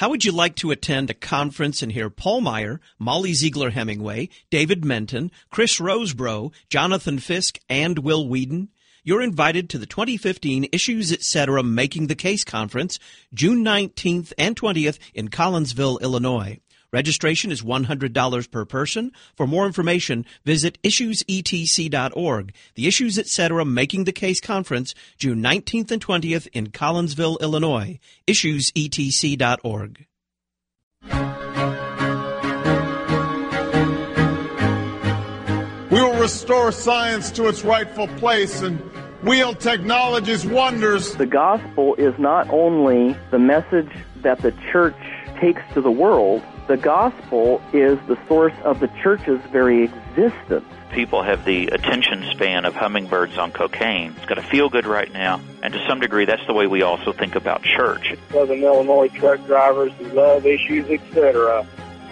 How would you like to attend a conference and hear Paul Meyer, Molly Ziegler Hemingway, David Menton, Chris Rosebrough, Jonathan Fisk, and Will Whedon? You're invited to the 2015 Issues Etc. Making the Case Conference, June 19th and 20th in Collinsville, Illinois. Registration is $100 per person. For more information, visit issuesetc.org. The Issues Etc. Making the Case Conference, June 19th and 20th in Collinsville, Illinois. issuesetc.org. We will restore science to its rightful place and wield technology's wonders. The gospel is not only the message that the church takes to the world, the gospel is the source of the church's very existence. People have the attention span of hummingbirds on cocaine. It's got to feel good right now. And to some degree, that's the way we also think about church. Southern Illinois truck drivers who love Issues, etc.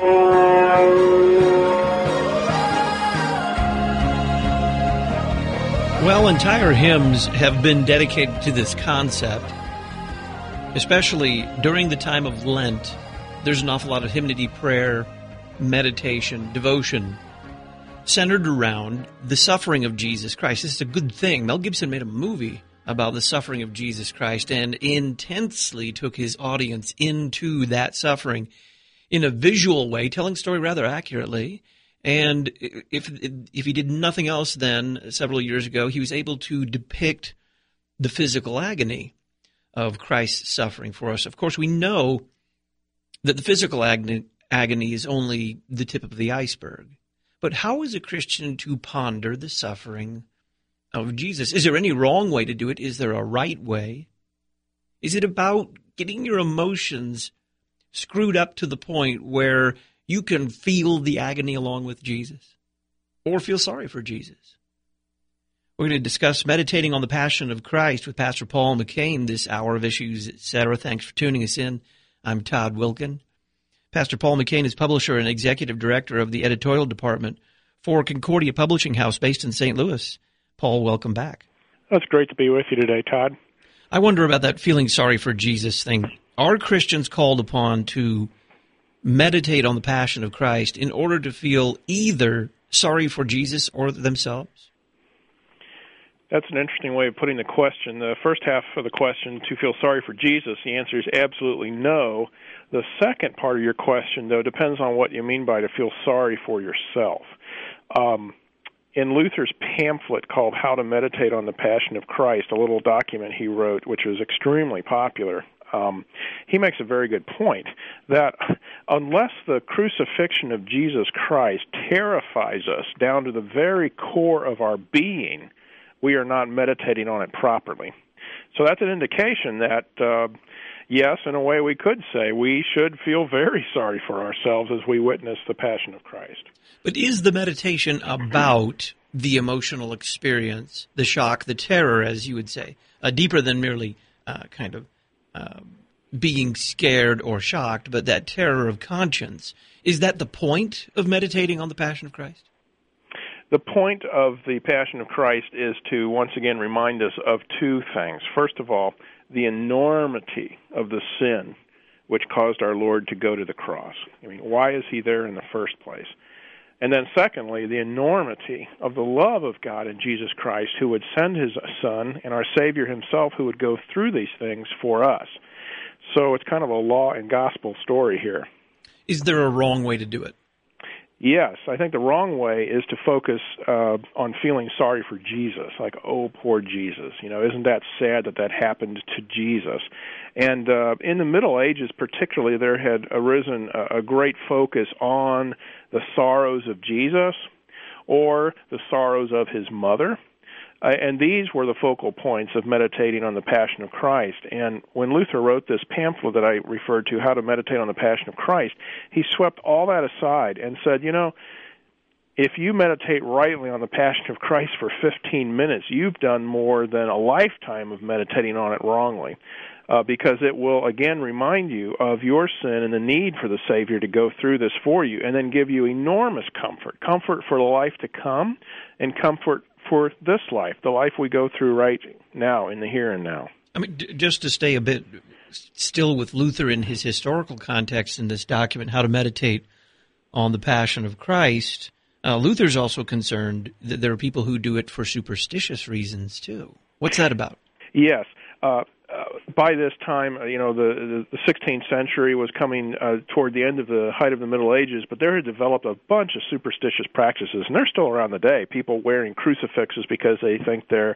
Well, entire hymns have been dedicated to this concept, especially during the time of Lent. There's an awful lot of hymnody, prayer, meditation, devotion, centered around the suffering of Jesus Christ. This is a good thing. Mel Gibson made a movie about the suffering of Jesus Christ and intensely took his audience into that suffering in a visual way, telling the story rather accurately. And if he did nothing else then, several years ago, he was able to depict the physical agony of Christ's suffering for us. Of course, we know that the physical agony is only the tip of the iceberg. But how is a Christian to ponder the suffering of Jesus? Is there any wrong way to do it? Is there a right way? Is it about getting your emotions screwed up to the point where you can feel the agony along with Jesus or feel sorry for Jesus? We're going to discuss meditating on the Passion of Christ with Pastor Paul McCain this hour of Issues, etc. Thanks for tuning us in. I'm Todd Wilkin. Pastor Paul McCain is publisher and executive director of the editorial department for Concordia Publishing House based in St. Louis. Paul, welcome back. That's great to be with you today, Todd. I wonder about that feeling sorry for Jesus thing. Are Christians called upon to meditate on the Passion of Christ in order to feel either sorry for Jesus or themselves? That's an interesting way of putting the question. The first half of the question, to feel sorry for Jesus, the answer is absolutely no. The second part of your question, though, depends on what you mean by to feel sorry for yourself. In Luther's pamphlet called How to Meditate on the Passion of Christ, a little document he wrote, which was extremely popular, he makes a very good point that unless the crucifixion of Jesus Christ terrifies us down to the very core of our being, we are not meditating on it properly. So that's an indication that, yes, in a way we could say we should feel very sorry for ourselves as we witness the Passion of Christ. But is the meditation about the emotional experience, the shock, the terror, as you would say, deeper than merely being scared or shocked, but that terror of conscience? Is that the point of meditating on the Passion of Christ? The point of the Passion of Christ is to once again remind us of two things. First of all, the enormity of the sin which caused our Lord to go to the cross. I mean, why is he there in the first place? And then secondly, the enormity of the love of God in Jesus Christ, who would send his Son, and our Savior himself, who would go through these things for us. So it's kind of a law and gospel story here. Is there a wrong way to do it? Yes, I think the wrong way is to focus on feeling sorry for Jesus, like, oh, poor Jesus. You know, isn't that sad that that happened to Jesus? And in the Middle Ages particularly, there had arisen a great focus on the sorrows of Jesus or the sorrows of his mother. And these were the focal points of meditating on the Passion of Christ. And when Luther wrote this pamphlet that I referred to, How to Meditate on the Passion of Christ, he swept all that aside and said, you know, if you meditate rightly on the Passion of Christ for 15 minutes, you've done more than a lifetime of meditating on it wrongly. Because it will, again, remind you of your sin and the need for the Savior to go through this for you, and then give you enormous comfort for the life to come, and comfort for this life, the life we go through right now, in the here and now. I mean, just to stay a bit still with Luther in his historical context in this document, How to Meditate on the Passion of Christ, Luther's also concerned that there are people who do it for superstitious reasons, too. What's that about? Yes. By this time, the 16th century was coming toward the end of the height of the Middle Ages, but there had developed a bunch of superstitious practices, and they're still around today. People wearing crucifixes because they think they're,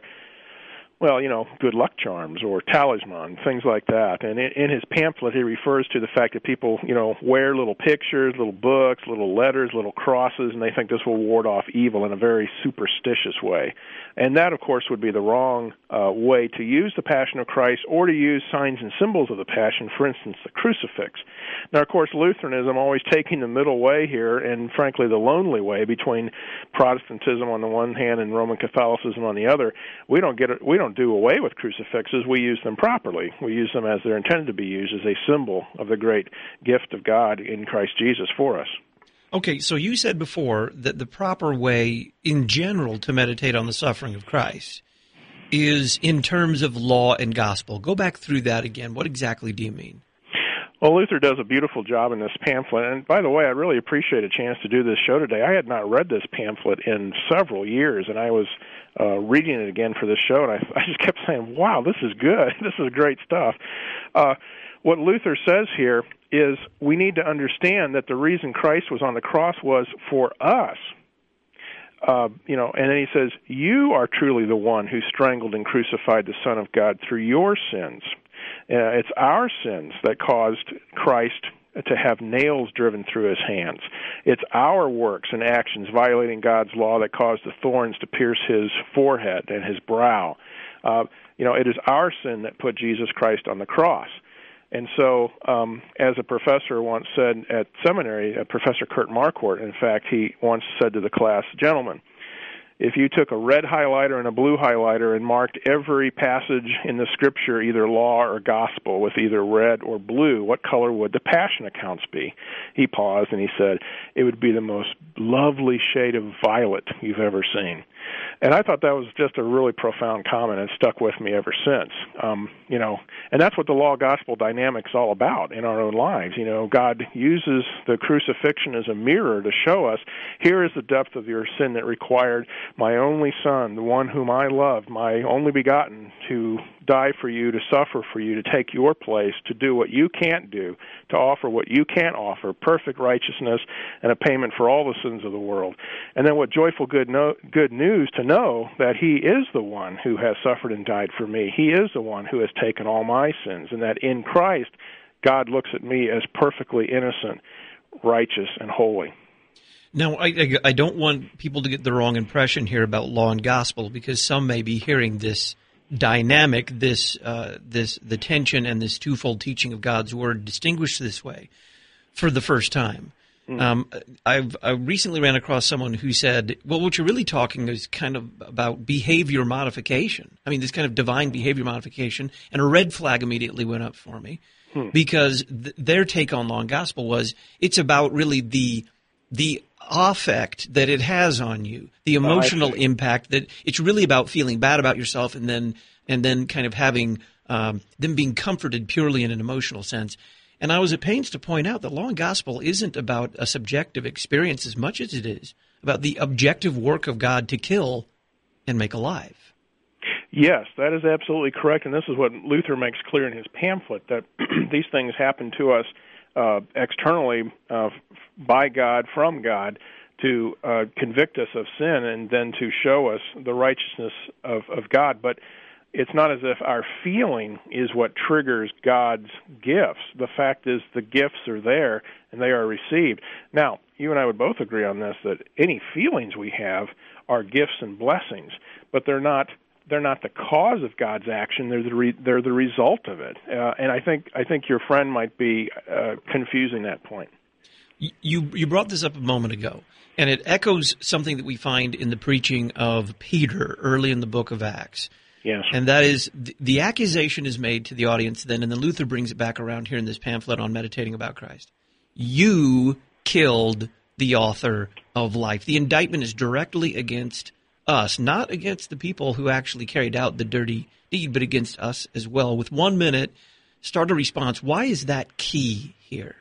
good luck charms or talisman, things like that. And in his pamphlet, he refers to the fact that people, wear little pictures, little books, little letters, little crosses, and they think this will ward off evil in a very superstitious way. And that, of course, would be the wrong way to use the Passion of Christ or to use signs and symbols of the Passion, for instance, the crucifix. Now, of course, Lutheranism always taking the middle way here, and frankly the lonely way between Protestantism on the one hand and Roman Catholicism on the other. We don't do away with crucifixes. We use them properly. We use them as they're intended to be used, as a symbol of the great gift of God in Christ Jesus for us. Okay, so you said before that the proper way in general to meditate on the suffering of Christ is in terms of law and gospel. Go back through that again. What exactly do you mean? Well, Luther does a beautiful job in this pamphlet, and by the way, I really appreciate a chance to do this show today. I had not read this pamphlet in several years, and I was reading it again for this show, and I just kept saying, wow, this is good. This is great stuff. What Luther says here is we need to understand that the reason Christ was on the cross was for us. And then he says, you are truly the one who strangled and crucified the Son of God through your sins. It's our sins that caused Christ to have nails driven through his hands. It's our works and actions violating God's law that caused the thorns to pierce his forehead and his brow. It is our sin that put Jesus Christ on the cross. And so, as a professor once said at seminary, Professor Kurt Marquardt, in fact, he once said to the class, gentlemen, if you took a red highlighter and a blue highlighter and marked every passage in the Scripture, either law or gospel, with either red or blue, what color would the Passion accounts be? He paused and he said, it would be the most lovely shade of violet you've ever seen. And I thought that was just a really profound comment and stuck with me ever since. And that's what the law-gospel dynamic's all about in our own lives. God uses the crucifixion as a mirror to show us, here is the depth of your sin that required my only Son, the one whom I love, my only begotten, to die for you, to suffer for you, to take your place, to do what you can't do, to offer what you can't offer, perfect righteousness and a payment for all the sins of the world. And then what joyful good news to know that he is the one who has suffered and died for me. He is the one who has taken all my sins, and that in Christ, God looks at me as perfectly innocent, righteous, and holy. Now, I don't want people to get the wrong impression here about law and gospel, because some may be hearing this dynamic, the tension and this twofold teaching of God's Word distinguished this way for the first time. I recently ran across someone who said, well, what you're really talking is kind of about behavior modification. I mean, this kind of divine behavior modification, and a red flag immediately went up for me because their take on law and gospel was it's about really the affect that it has on you, the emotional impact, that it's really about feeling bad about yourself and then kind of having them being comforted purely in an emotional sense. And I was at pains to point out that law and gospel isn't about a subjective experience as much as it is about the objective work of God to kill and make alive. Yes, that is absolutely correct, and this is what Luther makes clear in his pamphlet, that these things happen to us externally by God, from God, to convict us of sin and then to show us the righteousness of God. But it's not as if our feeling is what triggers God's gifts. The fact is the gifts are there and they are received. Now, you and I would both agree on this, that any feelings we have are gifts and blessings, but they're not the cause of God's action. They're the result of it. And I think your friend might be confusing that point. You brought this up a moment ago, and it echoes something that we find in the preaching of Peter early in the book of Acts. Yes. And that is, the accusation is made to the audience then, and then Luther brings it back around here in this pamphlet on meditating about Christ. You killed the author of life. The indictment is directly against us, not against the people who actually carried out the dirty deed, but against us as well. With 1 minute, start a response. Why is that key here?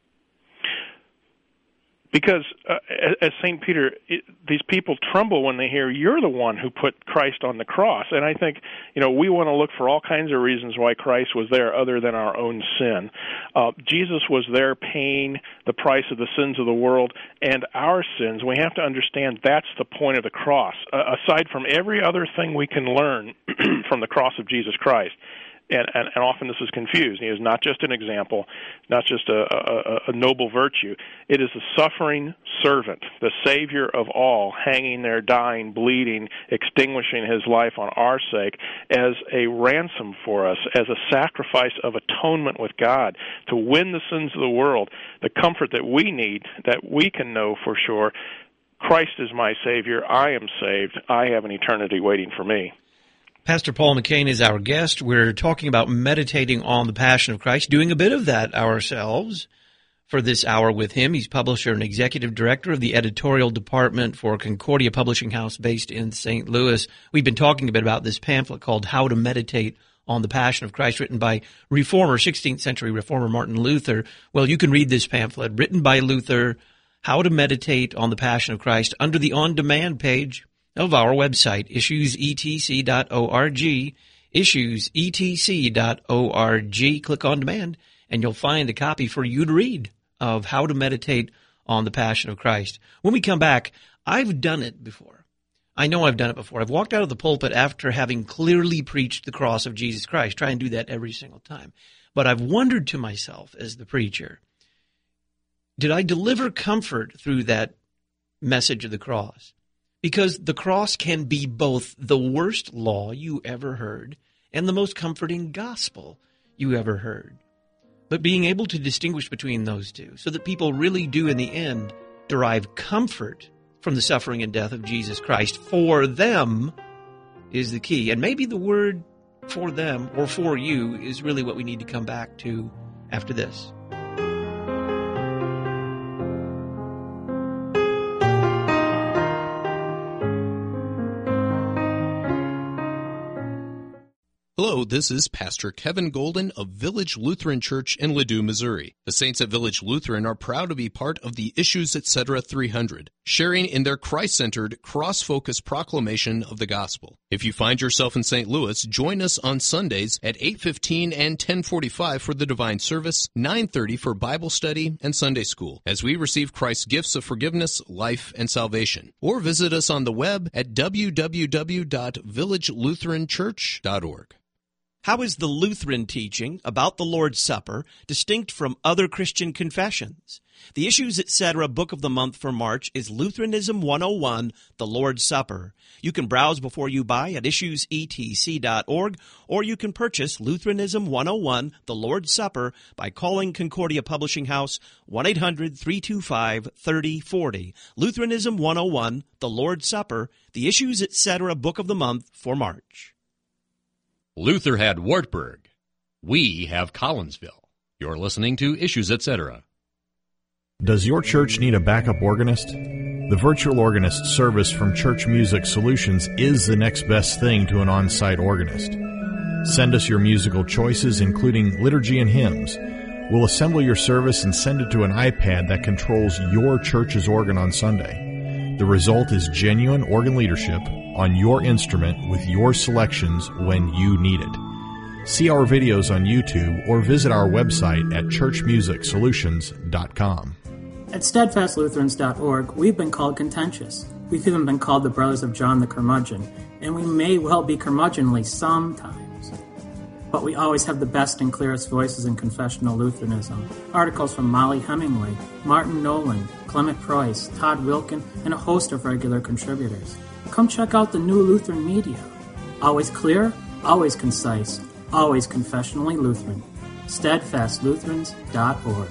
Because, as St. Peter, these people tremble when they hear you're the one who put Christ on the cross. And I think, we want to look for all kinds of reasons why Christ was there other than our own sin. Jesus was there paying the price of the sins of the world and our sins. We have to understand that's the point of the cross. Aside from every other thing we can learn from the cross of Jesus Christ, and often this is confused. He is not just an example, not just a noble virtue. It is the suffering servant, the Savior of all, hanging there, dying, bleeding, extinguishing his life on our sake as a ransom for us, as a sacrifice of atonement with God to win the sins of the world, the comfort that we need, that we can know for sure. Christ is my Savior. I am saved. I have an eternity waiting for me. Pastor Paul McCain is our guest. We're talking about meditating on the Passion of Christ, doing a bit of that ourselves for this hour with him. He's publisher and executive director of the editorial department for Concordia Publishing House based in St. Louis. We've been talking a bit about this pamphlet called How to Meditate on the Passion of Christ, written by 16th century reformer Martin Luther. Well, you can read this pamphlet written by Luther, How to Meditate on the Passion of Christ, under the on-demand page of our website, issuesetc.org, issuesetc.org. Click on demand, and you'll find a copy for you to read of How to Meditate on the Passion of Christ. When we come back, I've done it before. I know I've done it before. I've walked out of the pulpit after having clearly preached the cross of Jesus Christ. Try and do that every single time. But I've wondered to myself as the preacher, did I deliver comfort through that message of the cross? Because the cross can be both the worst law you ever heard and the most comforting gospel you ever heard. But being able to distinguish between those two so that people really do in the end derive comfort from the suffering and death of Jesus Christ for them is the key. And maybe the word for them or for you is really what we need to come back to after this. Hello, this is Pastor Kevin Golden of Village Lutheran Church in Ladue, Missouri. The Saints at Village Lutheran are proud to be part of the Issues Etc. 300, sharing in their Christ-centered, cross-focused proclamation of the gospel. If you find yourself in St. Louis, join us on Sundays at 8:15 and 10:45 for the Divine Service, 9:30 for Bible study and Sunday school, as we receive Christ's gifts of forgiveness, life, and salvation. Or visit us on the web at www.villagelutheranchurch.org. How is the Lutheran teaching about the Lord's Supper distinct from other Christian confessions? The Issues Etc. Book of the Month for March is Lutheranism 101, The Lord's Supper. You can browse before you buy at issuesetc.org, or you can purchase Lutheranism 101, The Lord's Supper by calling Concordia Publishing House 1-800-325-3040. Lutheranism 101, The Lord's Supper, The Issues Etc. Book of the Month for March. Luther had Wartburg. We have Collinsville. You're listening to Issues Etc. Does your church need a backup organist? The virtual organist service from Church Music Solutions is the next best thing to an on-site organist. Send us your musical choices, including liturgy and hymns. We'll assemble your service and send it to an iPad that controls your church's organ on Sunday. The result is genuine organ leadership on your instrument with your selections when you need it. See our videos on YouTube or visit our website at churchmusicsolutions.com. At steadfastlutherans.org, we've been called contentious. We've even been called the Brothers of John the Curmudgeon, and we may well be curmudgeonly sometimes. But we always have the best and clearest voices in confessional Lutheranism. Articles from Molly Hemingway, Martin Nolan, Clement Price, Todd Wilkin, and a host of regular contributors. Come check out the new Lutheran media. Always clear, always concise, always confessionally Lutheran. steadfastlutherans.org.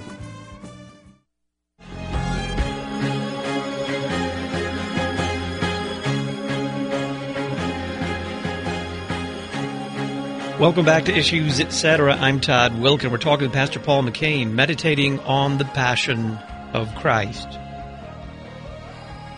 Welcome back to Issues Etc. I'm Todd Wilkin. We're talking with Pastor Paul McCain, meditating on the Passion of Christ.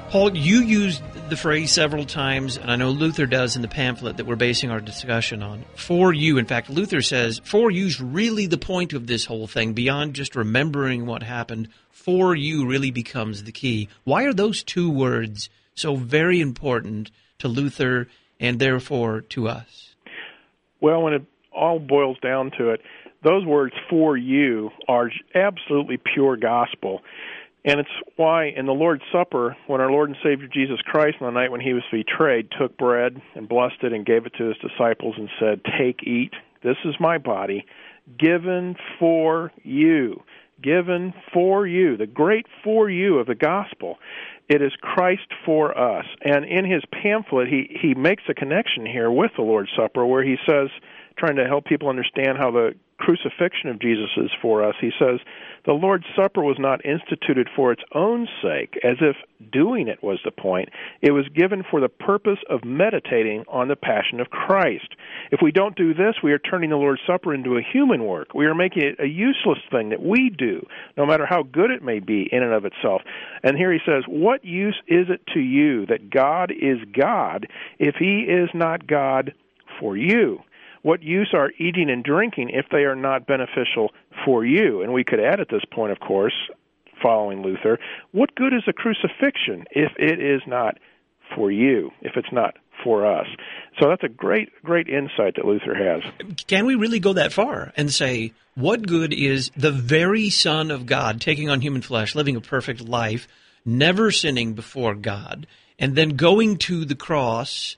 Paul, you used the phrase several times, and I know Luther does in the pamphlet that we're basing our discussion on. For you, in fact, Luther says, for you's really the point of this whole thing, beyond just remembering what happened. For you really becomes the key. Why are those two words so very important to Luther and therefore to us? Well, when it all boils down to it, those words, for you, are absolutely pure gospel. And it's why in the Lord's Supper, when our Lord and Savior Jesus Christ, on the night when he was betrayed, took bread and blessed it and gave it to his disciples and said, take, eat, this is my body, given for you. Given for you, the great for you of the gospel. It is Christ for us. And in his pamphlet, he makes a connection here with the Lord's Supper where he says, trying to help people understand how the crucifixion of Jesus is for us, he says, the Lord's Supper was not instituted for its own sake, as if doing it was the point. It was given for the purpose of meditating on the passion of Christ. If we don't do this, we are turning the Lord's Supper into a human work. We are making it a useless thing that we do, no matter how good it may be in and of itself. And here he says, what use is it to you that God is God if he is not God for you? What use are eating and drinking if they are not beneficial for you? And we could add at this point, of course, following Luther, what good is a crucifixion if it is not for you, if it's not for us? So that's a great insight that Luther has. Can we really go that far and say, what good is the very Son of God taking on human flesh, living a perfect life, never sinning before God, and then going to the cross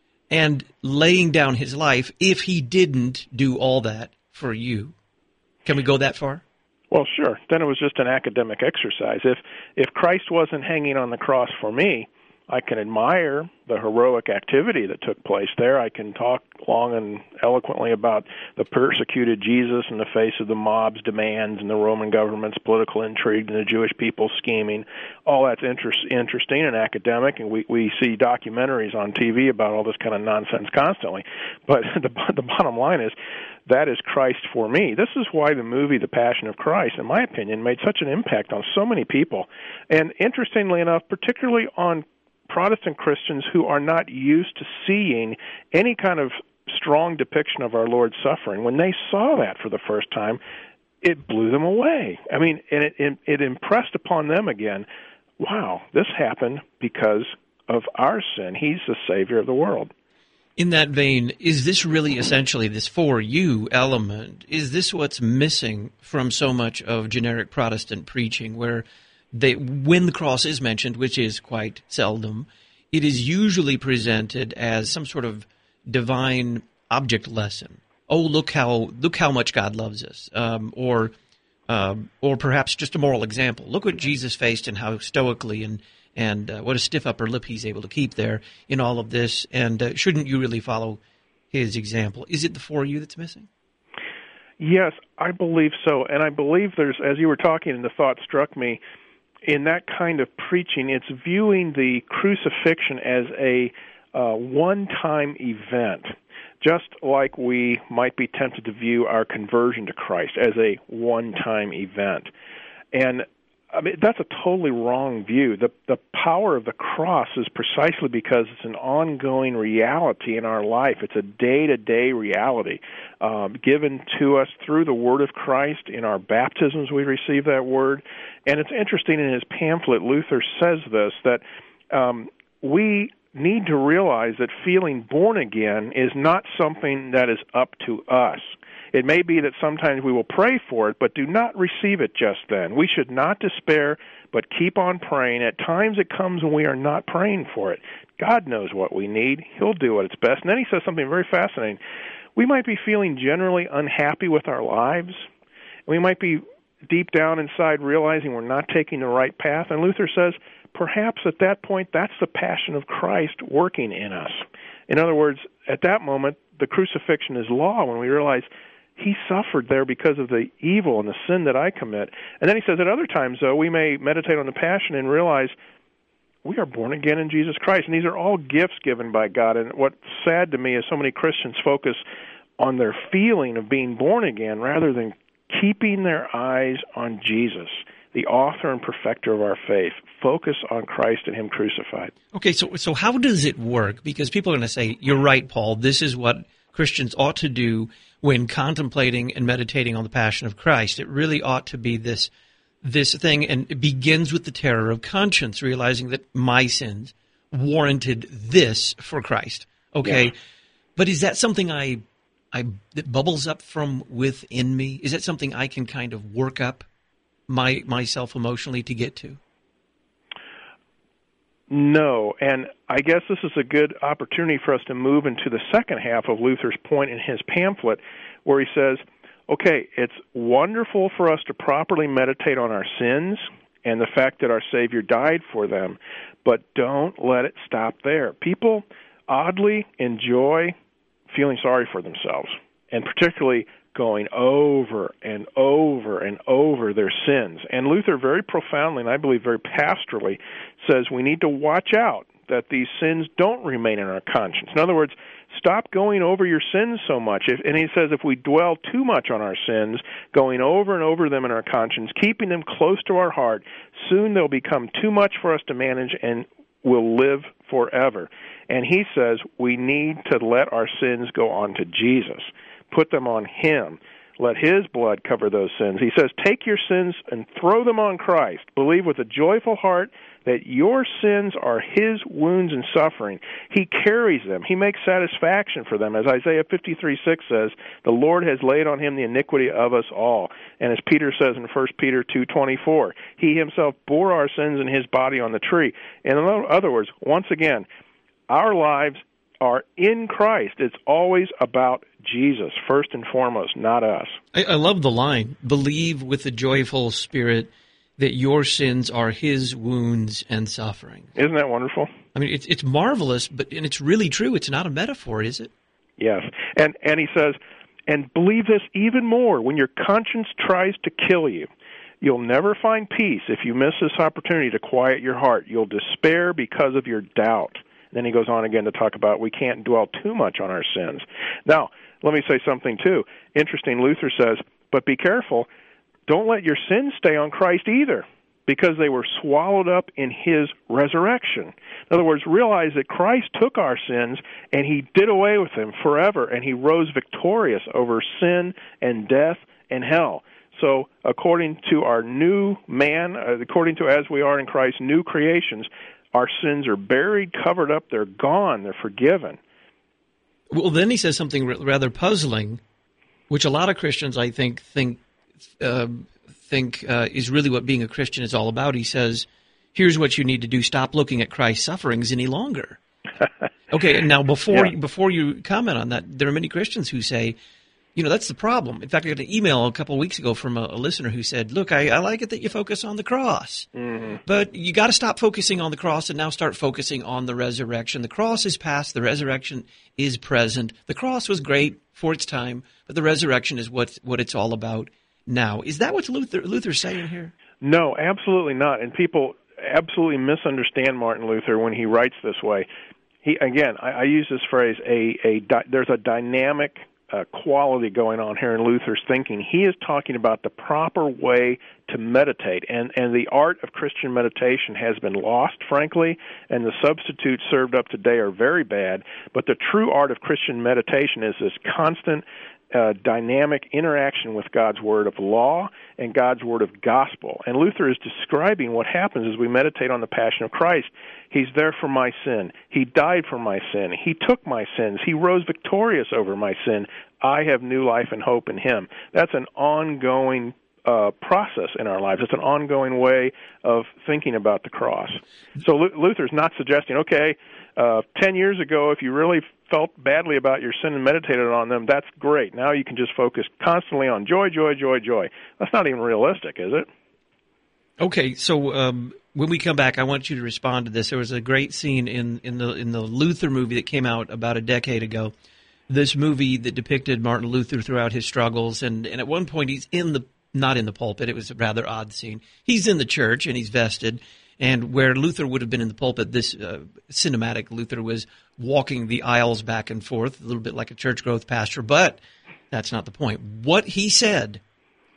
and laying down his life if he didn't do all that for you? Can we go that far? Well, sure. Then it was just an academic exercise. If Christ wasn't hanging on the cross for me, I can admire the heroic activity that took place there. I can talk long and eloquently about the persecuted Jesus in the face of the mob's demands and the Roman government's political intrigue and the Jewish people scheming. All that's interesting and academic, and we see documentaries on TV about all this kind of nonsense constantly. But the bottom line is, that is Christ for me. This is why the movie The Passion of Christ, in my opinion, made such an impact on so many people. And interestingly enough, particularly on Protestant Christians who are not used to seeing any kind of strong depiction of our Lord's suffering, when they saw that for the first time, it blew them away. I mean, and it impressed upon them again, wow, this happened because of our sin. He's the Savior of the world. In that vein, is this really essentially this for you element? Is this what's missing from so much of generic Protestant preaching, where when the cross is mentioned, which is quite seldom, it is usually presented as some sort of divine object lesson. Oh, look how much God loves us, or perhaps just a moral example. Look what Jesus faced and how stoically and what a stiff upper lip he's able to keep there in all of this. And shouldn't you really follow his example? Is it the for you that's missing? Yes, I believe so. And I believe there's, as you were talking and the thought struck me, in that kind of preaching, it's viewing the crucifixion as a one-time event, just like we might be tempted to view our conversion to Christ as a one-time event. And I mean, that's a totally wrong view. The power of the cross is precisely because it's an ongoing reality in our life. It's a day-to-day reality given to us through the Word of Christ. In our baptisms, we receive that Word. And it's interesting, in his pamphlet, Luther says this, that we need to realize that feeling born again is not something that is up to us. It may be that sometimes we will pray for it, but do not receive it just then. We should not despair, but keep on praying. At times it comes when we are not praying for it. God knows what we need. He'll do what's best. And then he says something very fascinating. We might be feeling generally unhappy with our lives. We might be deep down inside realizing we're not taking the right path. And Luther says, perhaps at that point, that's the passion of Christ working in us. In other words, at that moment, the crucifixion is law when we realize he suffered there because of the evil and the sin that I commit. And then he says at other times, though, we may meditate on the passion and realize we are born again in Jesus Christ. And these are all gifts given by God. And what's sad to me is so many Christians focus on their feeling of being born again rather than keeping their eyes on Jesus. the author and perfecter of our faith. Focus on Christ and Him crucified. Okay, so how does it work? Because people are going to say, you're right, Paul, this is what Christians ought to do when contemplating and meditating on the passion of Christ. It really ought to be this thing, and it begins with the terror of conscience, realizing that my sins warranted this for Christ. Okay, yeah. But is that something that bubbles up from within me? Is that something I can kind of work up myself emotionally to get to? No, and I guess this is a good opportunity for us to move into the second half of Luther's point in his pamphlet, where he says, okay, it's wonderful for us to properly meditate on our sins and the fact that our Savior died for them, but don't let it stop there. People oddly enjoy feeling sorry for themselves, and particularly going over and over and over their sins. And Luther very profoundly, and I believe very pastorally, says we need to watch out that these sins don't remain in our conscience. In other words, stop going over your sins so much. And he says if we dwell too much on our sins, going over and over them in our conscience, keeping them close to our heart, soon they'll become too much for us to manage and will live forever. And he says we need to let our sins go on to Jesus. Put them on Him. Let His blood cover those sins. He says, take your sins and throw them on Christ. Believe with a joyful heart that your sins are His wounds and suffering. He carries them. He makes satisfaction for them. As Isaiah 53:6 says, the Lord has laid on Him the iniquity of us all. And as Peter says in 1 Peter 2:24, He Himself bore our sins in His body on the tree. And in other words, once again, our lives are in Christ. It's always about Jesus, first and foremost, not us. I love the line, believe with a joyful spirit that your sins are His wounds and suffering. Isn't that wonderful? I mean, it's marvelous, and it's really true. It's not a metaphor, is it? Yes. And he says, and believe this even more, when your conscience tries to kill you, you'll never find peace if you miss this opportunity to quiet your heart. You'll despair because of your doubt. Then he goes on again to talk about we can't dwell too much on our sins. Now, let me say something too. Interesting, Luther says, but be careful. Don't let your sins stay on Christ either, because they were swallowed up in His resurrection. In other words, realize that Christ took our sins and He did away with them forever, and He rose victorious over sin and death and hell. So according to our new man, according to as we are in Christ, new creations, our sins are buried, covered up, they're gone, they're forgiven. Well, then he says something rather puzzling, which a lot of Christians, I think is really what being a Christian is all about. He says, here's what you need to do. Stop looking at Christ's sufferings any longer. Okay, now before you comment on that, there are many Christians who say, that's the problem. In fact, I got an email a couple of weeks ago from a listener who said, look, I like it that you focus on the cross, but you got to stop focusing on the cross and now start focusing on the resurrection. The cross is past. The resurrection is present. The cross was great for its time, but the resurrection is what it's all about now. Is that what Luther's saying here? No, absolutely not. And people absolutely misunderstand Martin Luther when he writes this way. I use this phrase, there's a dynamic quality going on here in Luther's thinking. He is talking about the proper way to meditate, and the art of Christian meditation has been lost, frankly, and the substitutes served up today are very bad, but the true art of Christian meditation is this constant dynamic interaction with God's Word of law and God's Word of gospel. And Luther is describing what happens as we meditate on the passion of Christ. He's there for my sin. He died for my sin. He took my sins. He rose victorious over my sin. I have new life and hope in Him. That's an ongoing process in our lives. It's an ongoing way of thinking about the cross. So Luther's not suggesting, 10 years ago, if you really felt badly about your sin and meditated on them, that's great. Now you can just focus constantly on joy, joy, joy, joy. That's not even realistic, is it? Okay, so when we come back, I want you to respond to this. There was a great scene in the Luther movie that came out about a decade ago. This movie that depicted Martin Luther throughout his struggles, and at one point he's not in the pulpit. It was a rather odd scene. He's in the church and he's vested. And where Luther would have been in the pulpit, this cinematic Luther was walking the aisles back and forth, a little bit like a church growth pastor. But that's not the point. What he said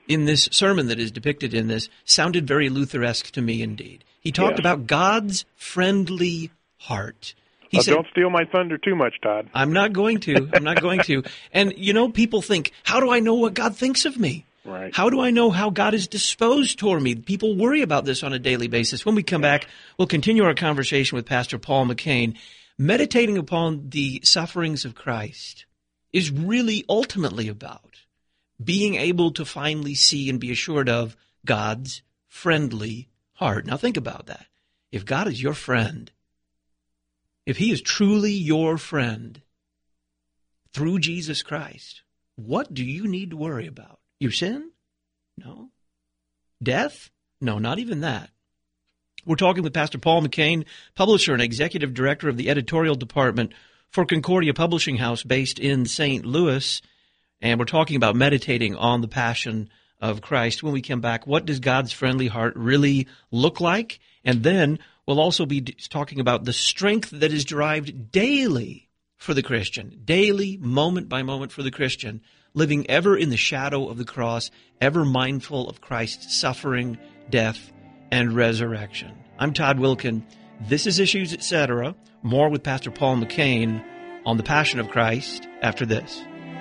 in this sermon that is depicted in this sounded very Luther-esque to me indeed. He talked about God's friendly heart. He said, don't steal my thunder too much, Todd. I'm not going to. I'm not going to. And, people think, how do I know what God thinks of me? Right. How do I know how God is disposed toward me? People worry about this on a daily basis. When we come back, we'll continue our conversation with Pastor Paul McCain. Meditating upon the sufferings of Christ is really ultimately about being able to finally see and be assured of God's friendly heart. Now think about that. If God is your friend, if he is truly your friend through Jesus Christ, what do you need to worry about? Your sin? No. Death? No, not even that. We're talking with Pastor Paul McCain, publisher and executive director of the editorial department for Concordia Publishing House based in St. Louis. And we're talking about meditating on the passion of Christ. When we come back, what does God's friendly heart really look like? And then we'll also be talking about the strength that is derived daily for the Christian, daily, moment by moment for the Christian, living ever in the shadow of the cross, ever mindful of Christ's suffering, death, and resurrection. I'm Todd Wilkin. This is Issues, Etc. More with Pastor Paul McCain on the Passion of Christ after this.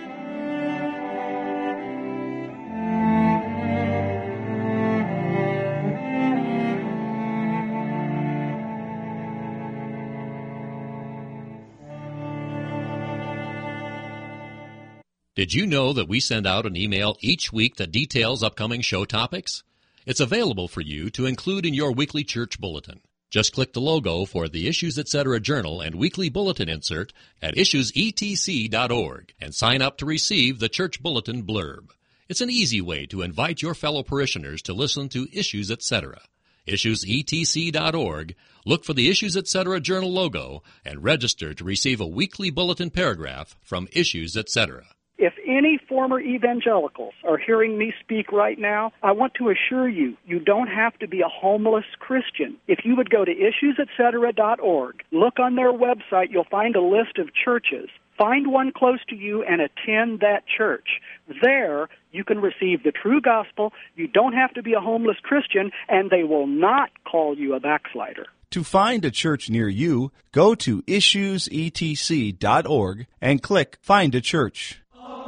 Did you know that we send out an email each week that details upcoming show topics? It's available for you to include in your weekly church bulletin. Just click the logo for the Issues Etc. Journal and weekly bulletin insert at issuesetc.org and sign up to receive the church bulletin blurb. It's an easy way to invite your fellow parishioners to listen to Issues Etc. issuesetc.org, look for the Issues Etc. Journal logo, and register to receive a weekly bulletin paragraph from Issues Etc. If any former evangelicals are hearing me speak right now, I want to assure you, you don't have to be a homeless Christian. If you would go to issuesetc.org, look on their website, you'll find a list of churches. Find one close to you and attend that church. There, you can receive the true gospel. You don't have to be a homeless Christian, and they will not call you a backslider. To find a church near you, go to issuesetc.org and click Find a Church.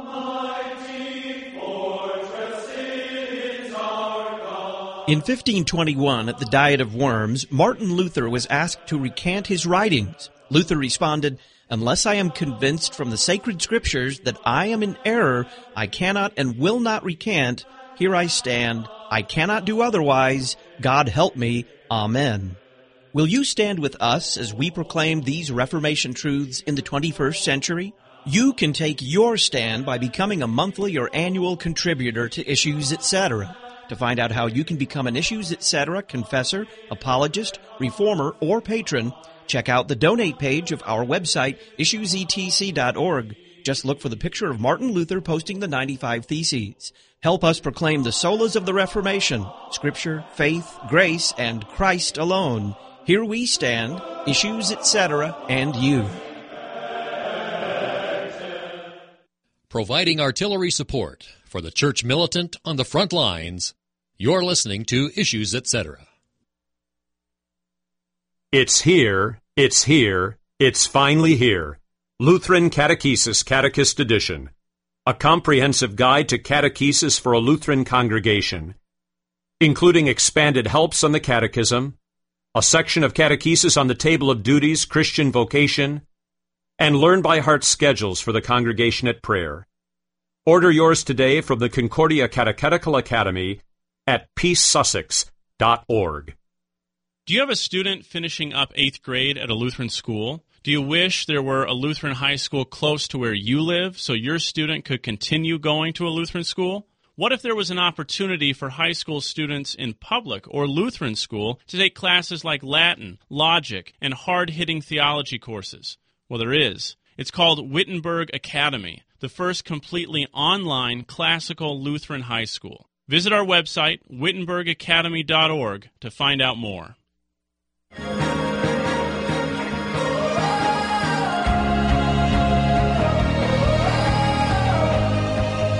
In 1521, at the Diet of Worms, Martin Luther was asked to recant his writings. Luther responded, "Unless I am convinced from the sacred scriptures that I am in error, I cannot and will not recant. Here I stand. I cannot do otherwise. God help me. Amen." Will you stand with us as we proclaim these Reformation truths in the 21st century? You can take your stand by becoming a monthly or annual contributor to Issues Etc. To find out how you can become an Issues Etc. confessor, apologist, reformer, or patron, check out the donate page of our website, issuesetc.org. Just look for the picture of Martin Luther posting the 95 Theses. Help us proclaim the solas of the Reformation, Scripture, faith, grace, and Christ alone. Here we stand, Issues Etc., and you. Providing artillery support for the church militant on the front lines, you're listening to Issues Etc. It's here, it's here, it's finally here. Lutheran Catechesis Catechist Edition. A comprehensive guide to catechesis for a Lutheran congregation, including expanded helps on the catechism, a section of catechesis on the table of duties, Christian vocation, and learn-by-heart schedules for the congregation at prayer. Order yours today from the Concordia Catechetical Academy at peacesussex.org. Do you have a student finishing up 8th grade at a Lutheran school? Do you wish there were a Lutheran high school close to where you live so your student could continue going to a Lutheran school? What if there was an opportunity for high school students in public or Lutheran school to take classes like Latin, logic, and hard-hitting theology courses? Well, there is. It's called Wittenberg Academy, the first completely online classical Lutheran high school. Visit our website, wittenbergacademy.org, to find out more.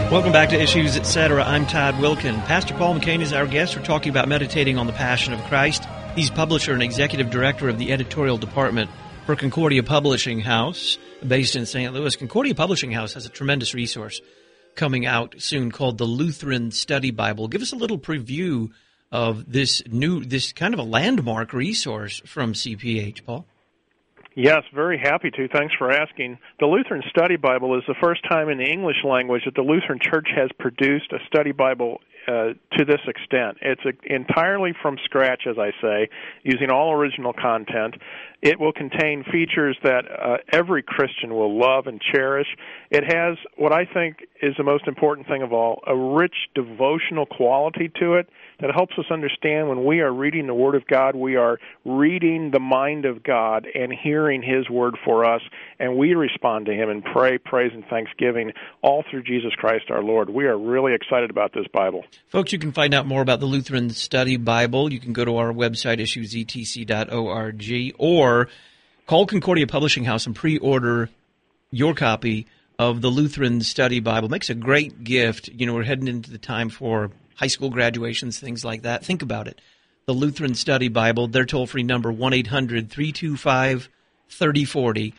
Welcome back to Issues Etc. I'm Todd Wilkin. Pastor Paul McCain is our guest. We're talking about meditating on the Passion of Christ. He's publisher and executive director of the editorial department for Concordia Publishing House, based in St. Louis. Concordia Publishing House has a tremendous resource coming out soon called the Lutheran Study Bible. Give us a little preview of this kind of a landmark resource from CPH, Paul. Yes, very happy to. Thanks for asking. The Lutheran Study Bible is the first time in the English language that the Lutheran Church has produced a study Bible to this extent. It's entirely from scratch, as I say, using all original content. It will contain features that every Christian will love and cherish. It has what I think is the most important thing of all, a rich devotional quality to it that helps us understand when we are reading the Word of God, we are reading the mind of God and hearing His Word for us, and we respond to Him in praise, and thanksgiving all through Jesus Christ our Lord. We are really excited about this Bible. Folks, you can find out more about the Lutheran Study Bible. You can go to our website, issuesetc.org, or call Concordia Publishing House and pre-order your copy of the Lutheran Study Bible. Makes a great gift. You know, we're heading into the time for high school graduations, things like that. Think about it. The Lutheran Study Bible, their toll-free number, 1-800-325-3040,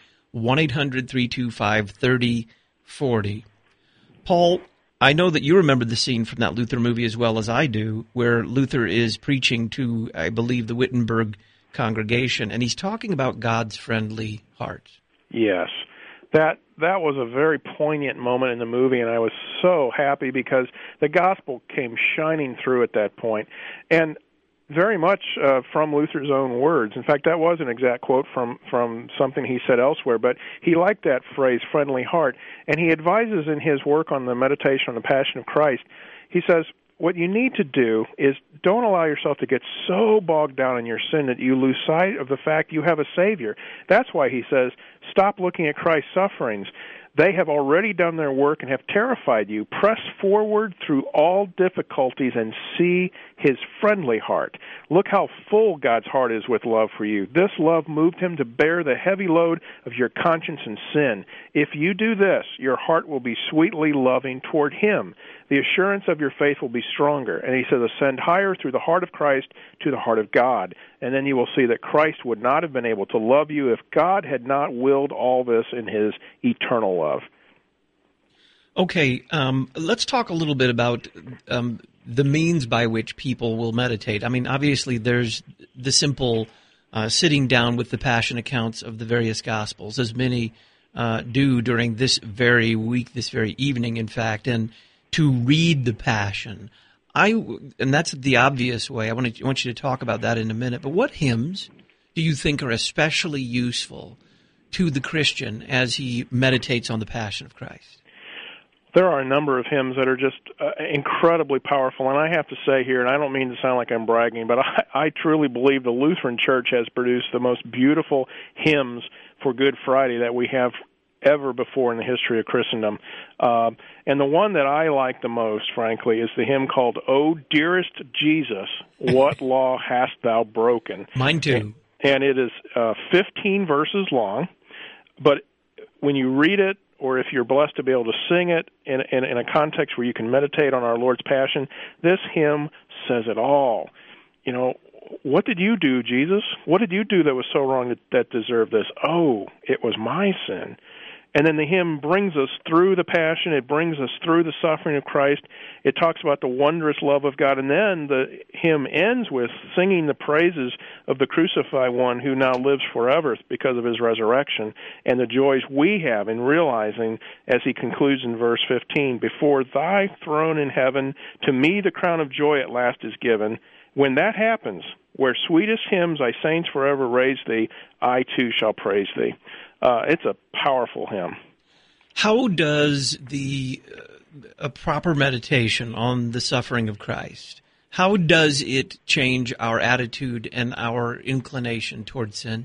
1-800-325-3040. Paul, I know that you remember the scene from that Luther movie as well as I do, where Luther is preaching to, I believe, the Wittenberg congregation, and he's talking about God's friendly heart. Yes. That was a very poignant moment in the movie, and I was so happy because the gospel came shining through at that point, and very much from Luther's own words. In fact, that was an exact quote from something he said elsewhere, but he liked that phrase, friendly heart, and he advises in his work on the meditation on the Passion of Christ, he says, what you need to do is don't allow yourself to get so bogged down in your sin that you lose sight of the fact you have a Savior. That's why he says, stop looking at Christ's sufferings. They have already done their work and have terrified you. Press forward through all difficulties and see His friendly heart. Look how full God's heart is with love for you. This love moved Him to bear the heavy load of your conscience and sin. If you do this, your heart will be sweetly loving toward Him. The assurance of your faith will be stronger. And he says, ascend higher through the heart of Christ to the heart of God. And then you will see that Christ would not have been able to love you if God had not willed all this in His eternal love. Okay, let's talk a little bit about the means by which people will meditate. I mean, obviously there's the simple sitting down with the Passion accounts of the various Gospels, as many do during this very week, this very evening, in fact, and to read the Passion. And that's the obvious way. I want you to talk about that in a minute. But what hymns do you think are especially useful to the Christian as he meditates on the Passion of Christ? There are a number of hymns that are just incredibly powerful, and I have to say here, and I don't mean to sound like I'm bragging, but I truly believe the Lutheran Church has produced the most beautiful hymns for Good Friday that we have ever before in the history of Christendom. And the one that I like the most, frankly, is the hymn called, O Dearest Jesus, What Law Hast Thou Broken? Mine too. And it is 15 verses long, but when you read it, or if you're blessed to be able to sing it in a context where you can meditate on our Lord's Passion, this hymn says it all. You know, what did you do, Jesus? What did you do that was so wrong that deserved this? Oh, it was my sin. And then the hymn brings us through the Passion. It brings us through the suffering of Christ. It talks about the wondrous love of God. And then the hymn ends with singing the praises of the crucified one who now lives forever because of His resurrection, and the joys we have in realizing, as he concludes in verse 15, before Thy throne in heaven, to me the crown of joy at last is given. When that happens, where sweetest hymns Thy saints forever raise Thee, I too shall praise Thee. It's a powerful hymn. How does a proper meditation on the suffering of Christ, how does it change our attitude and our inclination toward sin?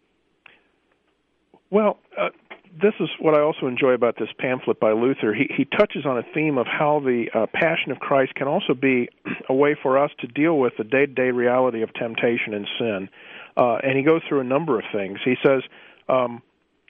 Well, this is what I also enjoy about this pamphlet by Luther. He touches on a theme of how the Passion of Christ can also be a way for us to deal with the day-to-day reality of temptation and sin. And he goes through a number of things. He says,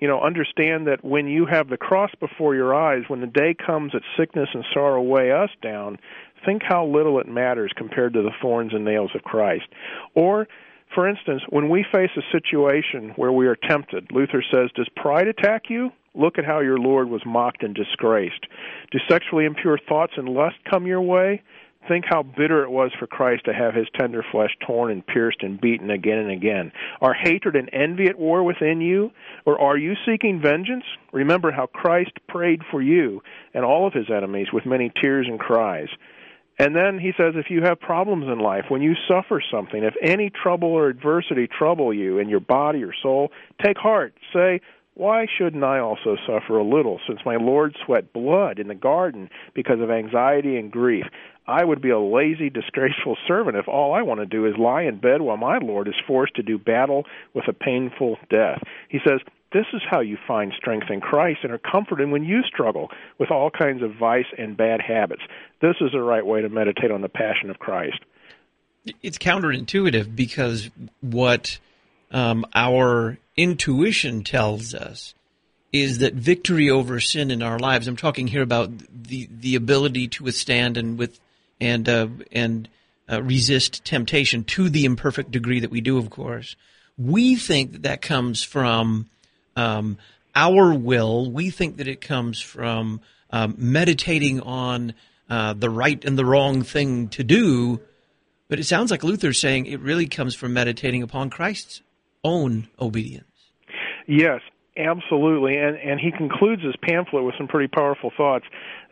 understand that when you have the cross before your eyes, when the day comes that sickness and sorrow weigh us down, think how little it matters compared to the thorns and nails of Christ. Or, for instance, when we face a situation where we are tempted, Luther says, does pride attack you? Look at how your Lord was mocked and disgraced. Do sexually impure thoughts and lust come your way? Think how bitter it was for Christ to have his tender flesh torn and pierced and beaten again and again. Are hatred and envy at war within you? Or are you seeking vengeance? Remember how Christ prayed for you and all of his enemies with many tears and cries. And then he says, if you have problems in life, when you suffer something, if any trouble or adversity trouble you in your body or soul, take heart. Say, why shouldn't I also suffer a little, since my Lord sweat blood in the garden because of anxiety and grief? I would be a lazy, disgraceful servant if all I want to do is lie in bed while my Lord is forced to do battle with a painful death. He says, this is how you find strength in Christ and are comforted when you struggle with all kinds of vice and bad habits. This is the right way to meditate on the passion of Christ. It's counterintuitive because what our intuition tells us is that victory over sin in our lives, I'm talking here about the ability to withstand and resist temptation to the imperfect degree that we do, of course. We think that comes from our will. We think that it comes from meditating on the right and the wrong thing to do. But it sounds like Luther's saying it really comes from meditating upon Christ's own obedience. Yes, absolutely. And he concludes his pamphlet with some pretty powerful thoughts.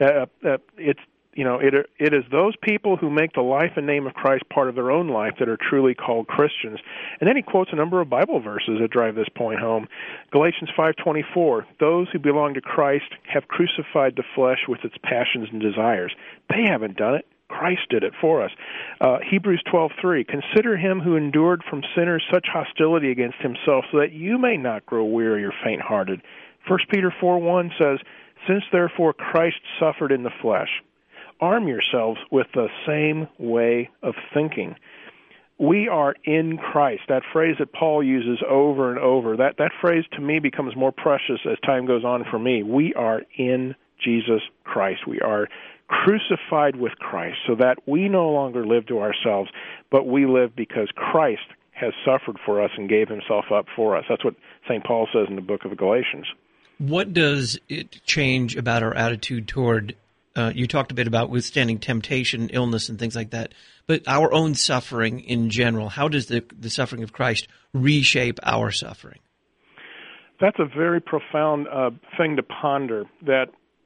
It is those people who make the life and name of Christ part of their own life that are truly called Christians. And then he quotes a number of Bible verses that drive this point home. Galatians 5:24, those who belong to Christ have crucified the flesh with its passions and desires. They haven't done it. Christ did it for us. Hebrews 12:3, consider him who endured from sinners such hostility against himself so that you may not grow weary or faint-hearted. 1 Peter 4:1 says, since therefore Christ suffered in the flesh, arm yourselves with the same way of thinking. We are in Christ. That phrase that Paul uses over and over, that phrase to me becomes more precious as time goes on for me. We are in Jesus Christ. We are crucified with Christ so that we no longer live to ourselves, but we live because Christ has suffered for us and gave himself up for us. That's what St. Paul says in the book of Galatians. What does it change about our attitude toward, you talked a bit about withstanding temptation, illness, and things like that, but our own suffering in general? How does the suffering of Christ reshape our suffering? That's a very profound thing to ponder, that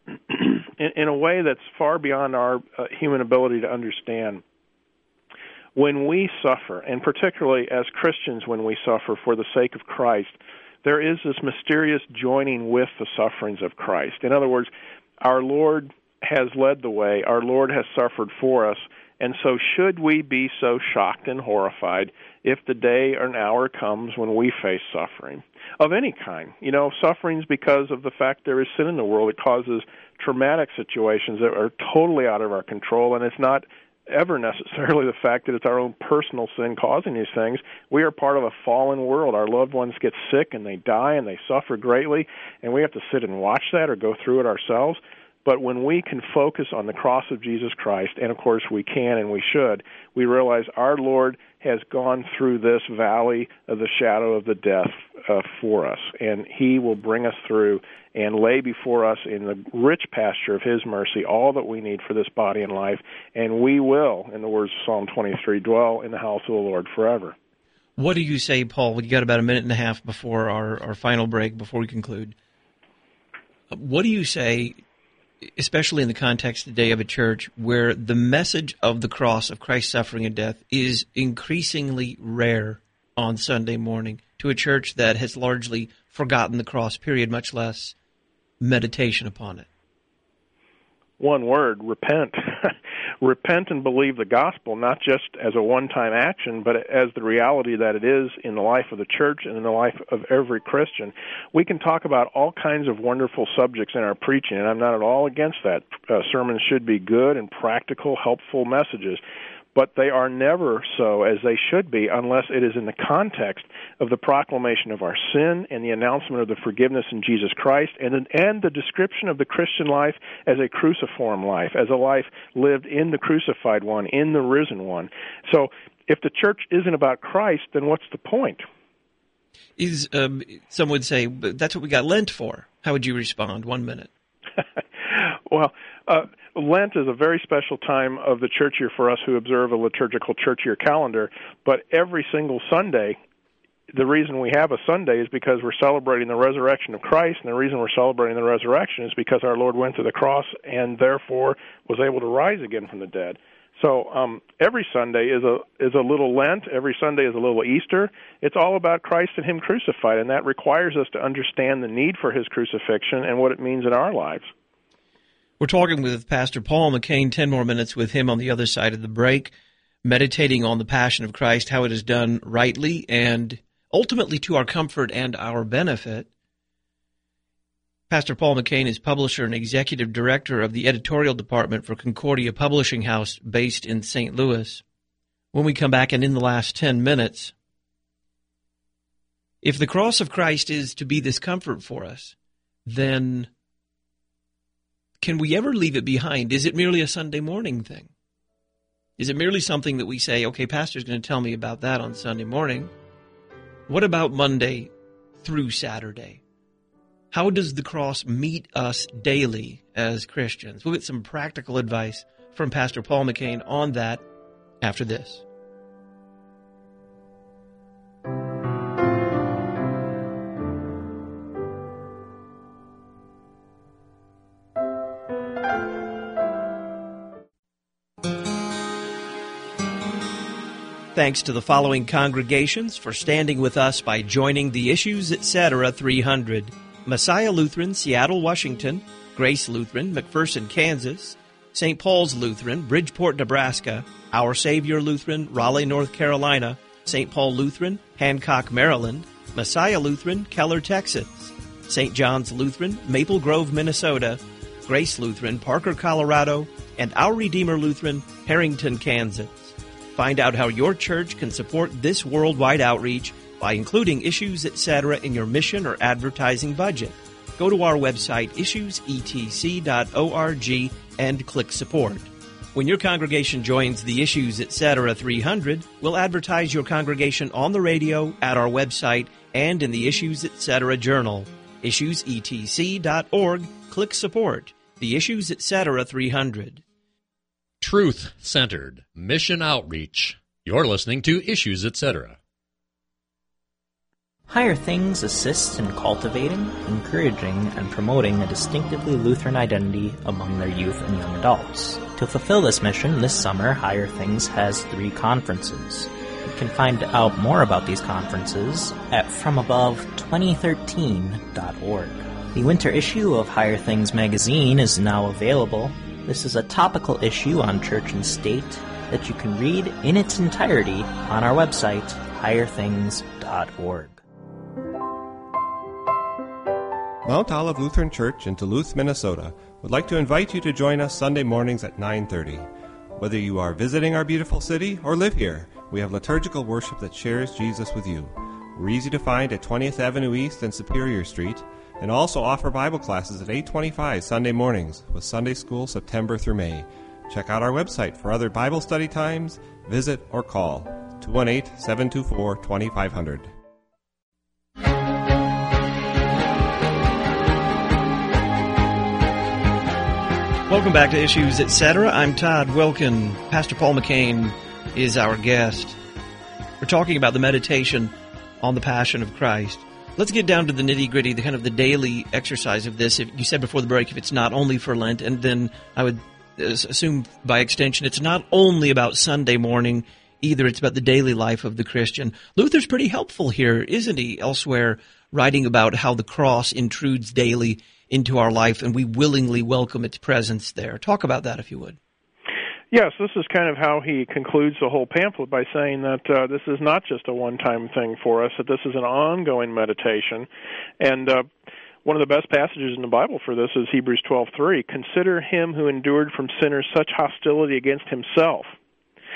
in a way that's far beyond our human ability to understand. When we suffer, and particularly as Christians when we suffer for the sake of Christ, there is this mysterious joining with the sufferings of Christ. In other words, our Lord has led the way, our Lord has suffered for us, and so should we be so shocked and horrified if the day or an hour comes when we face suffering of any kind? Sufferings because of the fact there is sin in the world. It causes traumatic situations that are totally out of our control, and it's not ever necessarily the fact that it's our own personal sin causing these things. We are part of a fallen world. Our loved ones get sick and they die and they suffer greatly, and we have to sit and watch that or go through it ourselves. But when we can focus on the cross of Jesus Christ, and of course we can and we should, we realize our Lord has gone through this valley of the shadow of the death for us, and he will bring us through and lay before us in the rich pasture of his mercy all that we need for this body and life, and we will, in the words of Psalm 23, dwell in the house of the Lord forever. What do you say, Paul? We've got about a minute and a half before our final break, before we conclude. What do you say, especially in the context today of a church where the message of the cross, of Christ's suffering and death, is increasingly rare on Sunday morning, to a church that has largely forgotten the cross, period, much less meditation upon it? One word: repent. Repent and believe the gospel, not just as a one-time action, but as the reality that it is in the life of the church and in the life of every Christian. We can talk about all kinds of wonderful subjects in our preaching, and I'm not at all against that. Sermons should be good and practical, helpful messages. but they are never so as they should be unless it is in the context of the proclamation of our sin and the announcement of the forgiveness in Jesus Christ and the description of the Christian life as a cruciform life, as a life lived in the crucified one, in the risen one. So if the church isn't about Christ, then what's the point? Some would say, that's what we got Lent for. How would you respond? 1 minute. Well, Lent is a very special time of the church year for us who observe a liturgical church year calendar, but every single Sunday, the reason we have a Sunday is because we're celebrating the resurrection of Christ, and the reason we're celebrating the resurrection is because our Lord went to the cross and therefore was able to rise again from the dead. So every Sunday is a little Lent. Every Sunday is a little Easter. It's all about Christ and Him crucified, and that requires us to understand the need for His crucifixion and what it means in our lives. We're talking with Pastor Paul McCain, 10 more minutes with him on the other side of the break, meditating on the Passion of Christ, how it is done rightly and ultimately to our comfort and our benefit. Pastor Paul McCain is publisher and executive director of the editorial department for Concordia Publishing House based in St. Louis. When we come back, and in the last 10 minutes, if the cross of Christ is to be this comfort for us, then can we ever leave it behind? Is it merely a Sunday morning thing? Is it merely something that we say, okay, Pastor's going to tell me about that on Sunday morning? What about Monday through Saturday? How does the cross meet us daily as Christians? We'll get some practical advice from Pastor Paul McCain on that after this. Thanks to the following congregations for standing with us by joining the Issues Etc. 300. Messiah Lutheran, Seattle, Washington; Grace Lutheran, McPherson, Kansas; St. Paul's Lutheran, Bridgeport, Nebraska; Our Savior Lutheran, Raleigh, North Carolina; St. Paul Lutheran, Hancock, Maryland; Messiah Lutheran, Keller, Texas; St. John's Lutheran, Maple Grove, Minnesota; Grace Lutheran, Parker, Colorado; and Our Redeemer Lutheran, Harrington, Kansas. Find out how your church can support this worldwide outreach by including Issues Etc. in your mission or advertising budget. Go to our website, issuesetc.org, and click Support. When your congregation joins the Issues Etc. 300, we'll advertise your congregation on the radio, at our website, and in the Issues Etc. Journal. Issuesetc.org, click Support. The Issues Etc. 300. Truth-centered mission outreach. You're listening to Issues Etc. Higher Things assists in cultivating, encouraging, and promoting a distinctively Lutheran identity among their youth and young adults. To fulfill this mission, this summer, Higher Things has 3 conferences. You can find out more about these conferences at FromAbove2013.org. The winter issue of Higher Things magazine is now available. This is a topical issue on church and state that you can read in its entirety on our website, higherthings.org. Mount Olive Lutheran Church in Duluth, Minnesota would like to invite you to join us Sunday mornings at 9:30. Whether you are visiting our beautiful city or live here, we have liturgical worship that shares Jesus with you. We're easy to find at 20th Avenue East and Superior Street, and also offer Bible classes at 8:25 Sunday mornings with Sunday School September through May. Check out our website for other Bible study times, visit, or call 218-724-2500. Welcome back to Issues Etc. I'm Todd Wilkin. Pastor Paul McCain is our guest. We're talking about the meditation on the Passion of Christ. Let's get down to the nitty-gritty, the kind of the daily exercise of this. If you said before the break, if it's not only for Lent, and then I would assume by extension it's not only about Sunday morning either. It's about the daily life of the Christian. Luther's pretty helpful here, isn't he, elsewhere, writing about how the cross intrudes daily into our life and we willingly welcome its presence there. Talk about that if you would. Yes, this is kind of how he concludes the whole pamphlet by saying that this is not just a one-time thing for us, that this is an ongoing meditation. And one of the best passages in the Bible for this is Hebrews 12:3. Consider him who endured from sinners such hostility against himself,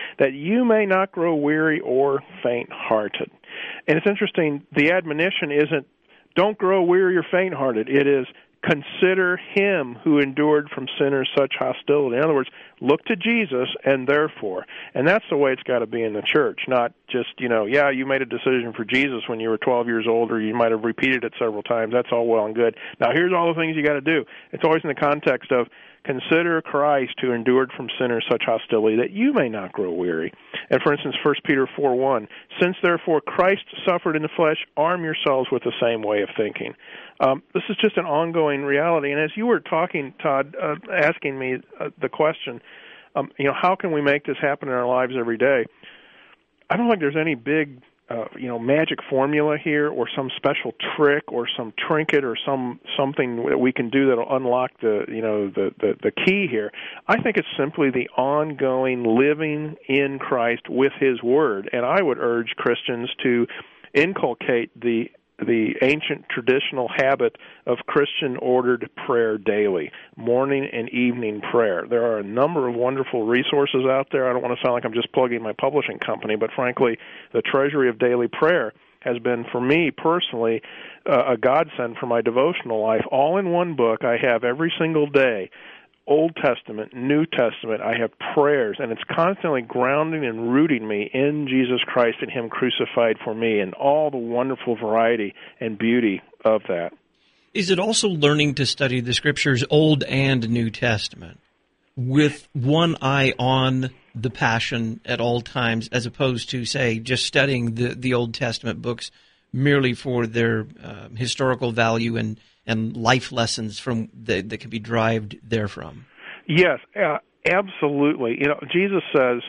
that you may not grow weary or faint-hearted. And it's interesting, the admonition isn't, don't grow weary or faint-hearted. It is, consider him who endured from sinners such hostility. In other words, look to Jesus and therefore. And that's the way it's got to be in the church, not just, you made a decision for Jesus when you were 12 years old, or you might have repeated it several times. That's all well and good. Now, here's all the things you got to do. It's always in the context of, consider Christ who endured from sinners such hostility that you may not grow weary. And for instance, 1 Peter 4:1, since therefore Christ suffered in the flesh, arm yourselves with the same way of thinking. This is just an ongoing reality. And as you were talking, Todd, asking me the question, how can we make this happen in our lives every day? I don't think there's any big magic formula here, or some special trick, or some trinket, or something that we can do that'll unlock the key here. I think it's simply the ongoing living in Christ with His Word, and I would urge Christians to inculcate the ancient traditional habit of Christian ordered prayer daily, morning and evening prayer. There are a number of wonderful resources out there. I don't want to sound like I'm just plugging my publishing company, but frankly, the Treasury of Daily Prayer has been, for me personally, a godsend for my devotional life. All in one book I have every single day. Old Testament, New Testament, I have prayers, and it's constantly grounding and rooting me in Jesus Christ and Him crucified for me, and all the wonderful variety and beauty of that. Is it also learning to study the Scriptures, Old and New Testament, with one eye on the Passion at all times, as opposed to, say, just studying the Old Testament books merely for their historical value and life lessons that can be derived therefrom? Yes, absolutely. Jesus says,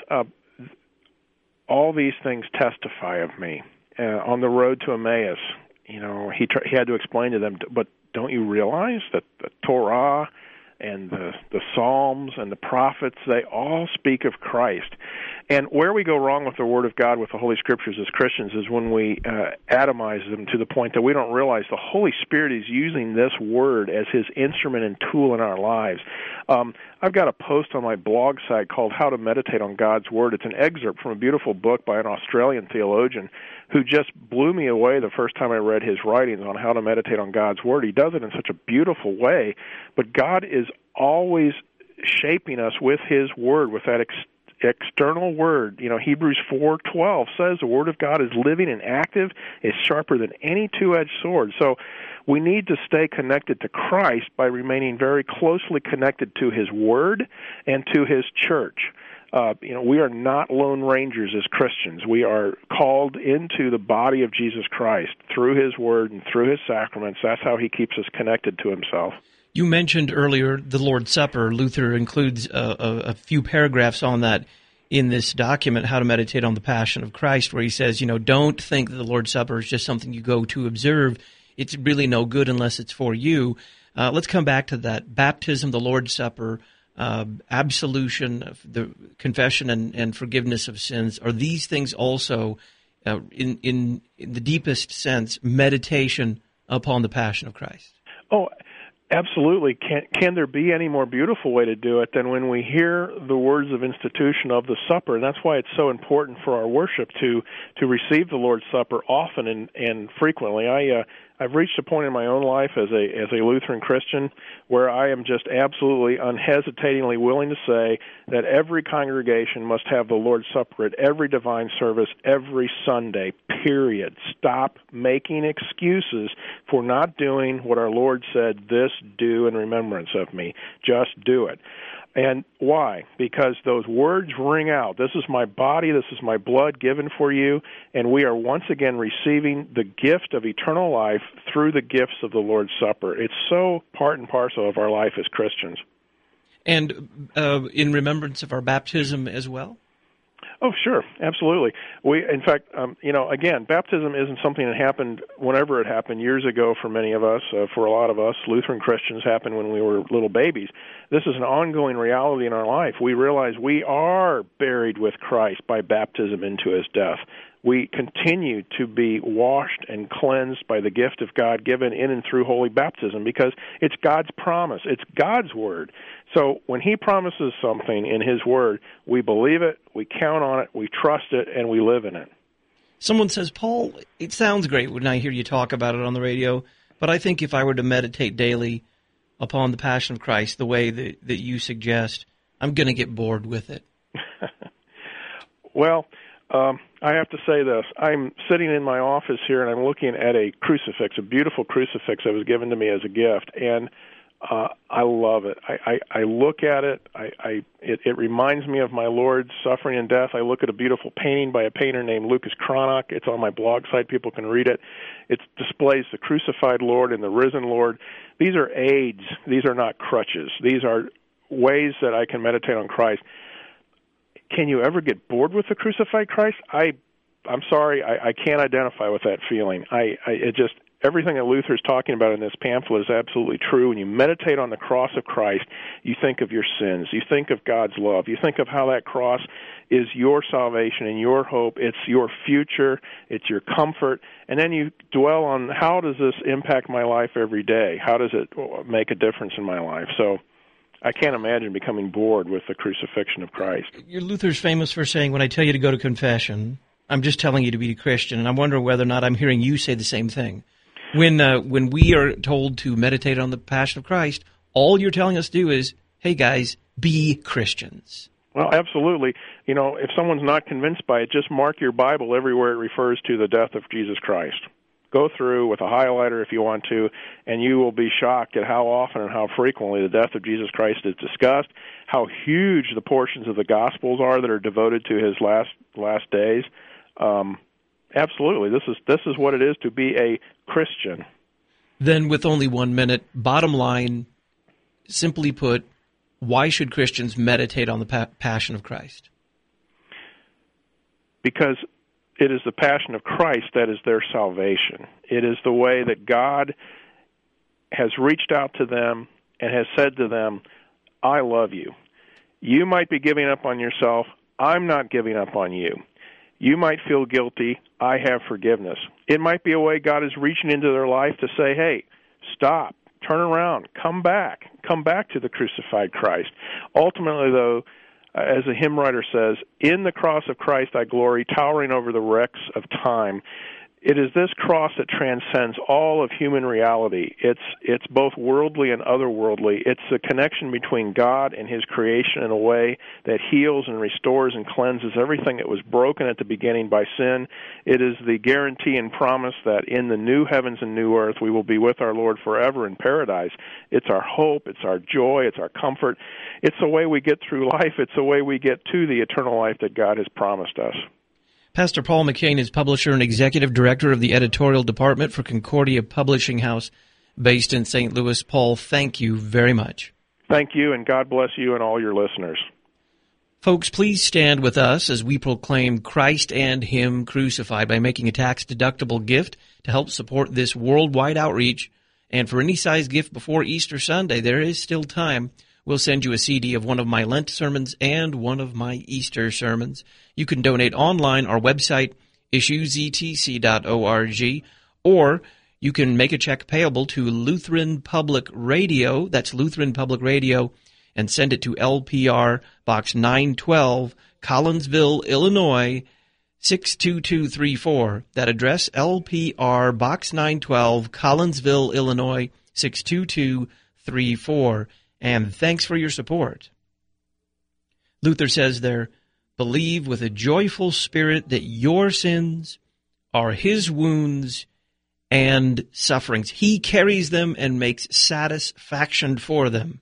all these things testify of me. On the road to Emmaus, he had to explain to them, but don't you realize that the Torah and the Psalms and the prophets, they all speak of Christ. And where we go wrong with the Word of God, with the Holy Scriptures as Christians, is when we atomize them to the point that we don't realize the Holy Spirit is using this Word as His instrument and tool in our lives. I've got a post on my blog site called How to Meditate on God's Word. It's an excerpt from a beautiful book by an Australian theologian who just blew me away the first time I read his writings on how to meditate on God's Word. He does it in such a beautiful way, but God is always shaping us with His Word, with that external Word. Hebrews 4:12 says the Word of God is living and active, is sharper than any two-edged sword. So we need to stay connected to Christ by remaining very closely connected to His Word and to His church. We are not lone rangers as Christians. We are called into the body of Jesus Christ through His Word and through His sacraments. That's how He keeps us connected to Himself. You mentioned earlier the Lord's Supper. Luther includes a few paragraphs on that in this document, How to Meditate on the Passion of Christ, where he says, don't think that the Lord's Supper is just something you go to observe. It's really no good unless it's for you. Let's come back to that. Baptism, the Lord's Supper, absolution, the confession and forgiveness of sins. Are these things also, in the deepest sense, meditation upon the Passion of Christ? Oh, absolutely. Can there be any more beautiful way to do it than when we hear the words of institution of the supper? And that's why it's so important for our worship to receive the Lord's Supper often and frequently. I've reached a point in my own life as a Lutheran Christian where I am just absolutely unhesitatingly willing to say that every congregation must have the Lord's Supper at every divine service every Sunday, period. Stop making excuses for not doing what our Lord said, this do in remembrance of me. Just do it. And why? Because those words ring out. This is my body, this is my blood given for you, and we are once again receiving the gift of eternal life through the gifts of the Lord's Supper. It's so part and parcel of our life as Christians. And in remembrance of our baptism as well? Oh, sure, absolutely. In fact, again, baptism isn't something that happened whenever it happened years ago for many of us. For a lot of us, Lutheran Christians, happened when we were little babies. This is an ongoing reality in our life. We realize we are buried with Christ by baptism into His death. we continue to be washed and cleansed by the gift of God given in and through holy baptism, because it's God's promise. It's God's word. So when he promises something in his word, we believe it, we count on it, we trust it, and we live in it. Someone says, Paul, it sounds great when I hear you talk about it on the radio, but I think if I were to meditate daily upon the Passion of Christ the way that you suggest, I'm going to get bored with it. Well, I have to say this. I'm sitting in my office here, and I'm looking at a crucifix, a beautiful crucifix that was given to me as a gift, and I love it. I look at it. It reminds me of my Lord's suffering and death. I look at a beautiful painting by a painter named Lucas Cranach. It's on my blog site. People can read it. It displays the crucified Lord and the risen Lord. These are aids. These are not crutches. These are ways that I can meditate on Christ. Can you ever get bored with the crucified Christ? I'm sorry, I can't identify with that feeling. Everything that Luther is talking about in this pamphlet is absolutely true. When you meditate on the cross of Christ, you think of your sins. You think of God's love. You think of how that cross is your salvation and your hope. It's your future. It's your comfort. And then you dwell on, how does this impact my life every day? How does it make a difference in my life? So I can't imagine becoming bored with the crucifixion of Christ. Luther's famous for saying, when I tell you to go to confession, I'm just telling you to be a Christian. And I'm wondering whether or not I'm hearing you say the same thing. When we are told to meditate on the Passion of Christ, all you're telling us to do is, hey, guys, be Christians. Well, absolutely. You know, if someone's not convinced by it, just mark your Bible everywhere it refers to the death of Jesus Christ. Go through with a highlighter if you want to, and you will be shocked at how often and how frequently the death of Jesus Christ is discussed, how huge the portions of the Gospels are that are devoted to his last days. Absolutely. This is what it is to be a Christian. Then, with only 1 minute, bottom line, simply put, why should Christians meditate on the Passion of Christ? Because it is the Passion of Christ that is their salvation. It is the way that God has reached out to them and has said to them, I love you. You might be giving up on yourself. I'm not giving up on you. You might feel guilty. I have forgiveness. It might be a way God is reaching into their life to say, hey, stop, turn around, come back to the crucified Christ. Ultimately, though, as a hymn writer says, in the cross of Christ I glory, towering over the wrecks of time. It is this cross that transcends all of human reality. It's both worldly and otherworldly. It's the connection between God and his creation in a way that heals and restores and cleanses everything that was broken at the beginning by sin. It is the guarantee and promise that in the new heavens and new earth we will be with our Lord forever in paradise. It's our hope, it's our joy, it's our comfort. It's the way we get through life. It's the way we get to the eternal life that God has promised us. Pastor Paul McCain is publisher and executive director of the editorial department for Concordia Publishing House, based in St. Louis. Paul, thank you very much. Thank you, and God bless you and all your listeners. Folks, please stand with us as we proclaim Christ and Him crucified by making a tax-deductible gift to help support this worldwide outreach. And for any size gift before Easter Sunday, there is still time. We'll send you a CD of one of my Lent sermons and one of my Easter sermons. You can donate online, our website, issuesetc.org, or you can make a check payable to Lutheran Public Radio, that's Lutheran Public Radio, and send it to LPR Box 912, Collinsville, Illinois, 62234. That address, LPR Box 912, Collinsville, Illinois, 62234. And thanks for your support. Luther says there, believe with a joyful spirit that your sins are his wounds and sufferings. He carries them and makes satisfaction for them.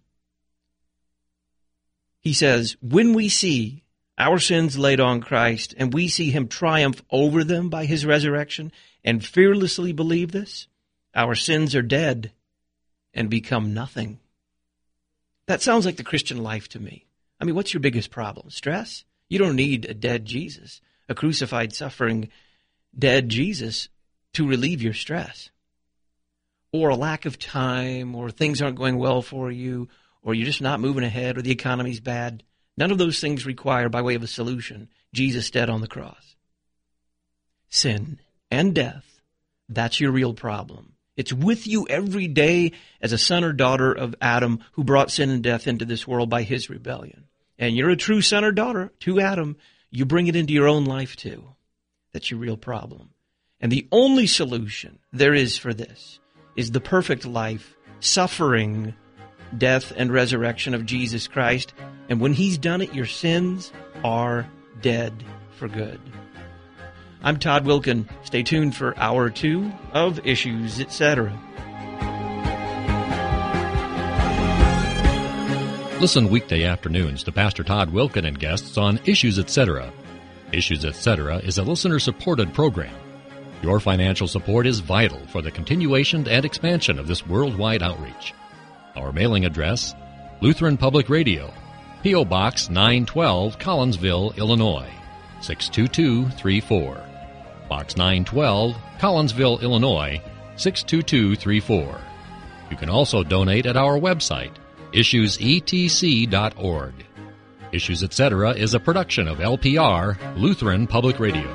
He says, when we see our sins laid on Christ and we see him triumph over them by his resurrection and fearlessly believe this, our sins are dead and become nothing. That sounds like the Christian life to me. I mean, what's your biggest problem? Stress? You don't need a dead Jesus, a crucified, suffering, dead Jesus to relieve your stress. Or a lack of time, or things aren't going well for you, or you're just not moving ahead, or the economy's bad. None of those things require, by way of a solution, Jesus dead on the cross. sin and death, that's your real problem. It's with you every day as a son or daughter of Adam who brought sin and death into this world by his rebellion. And you're a true son or daughter to Adam. You bring it into your own life too. That's your real problem. And the only solution there is for this is the perfect life, suffering, death, and resurrection of Jesus Christ. And when he's done it, your sins are dead for good. I'm Todd Wilkin. Stay tuned for Hour 2 of Issues, Etc. Listen weekday afternoons to Pastor Todd Wilkin and guests on Issues, Etc. Issues, Etc. is a listener-supported program. Your financial support is vital for the continuation and expansion of this worldwide outreach. Our mailing address, Lutheran Public Radio, P.O. Box 912, Collinsville, Illinois, 62234. Box 912, Collinsville, Illinois, 62234. You can also donate at our website, issuesetc.org. Issues, Etc. is a production of LPR, Lutheran Public Radio.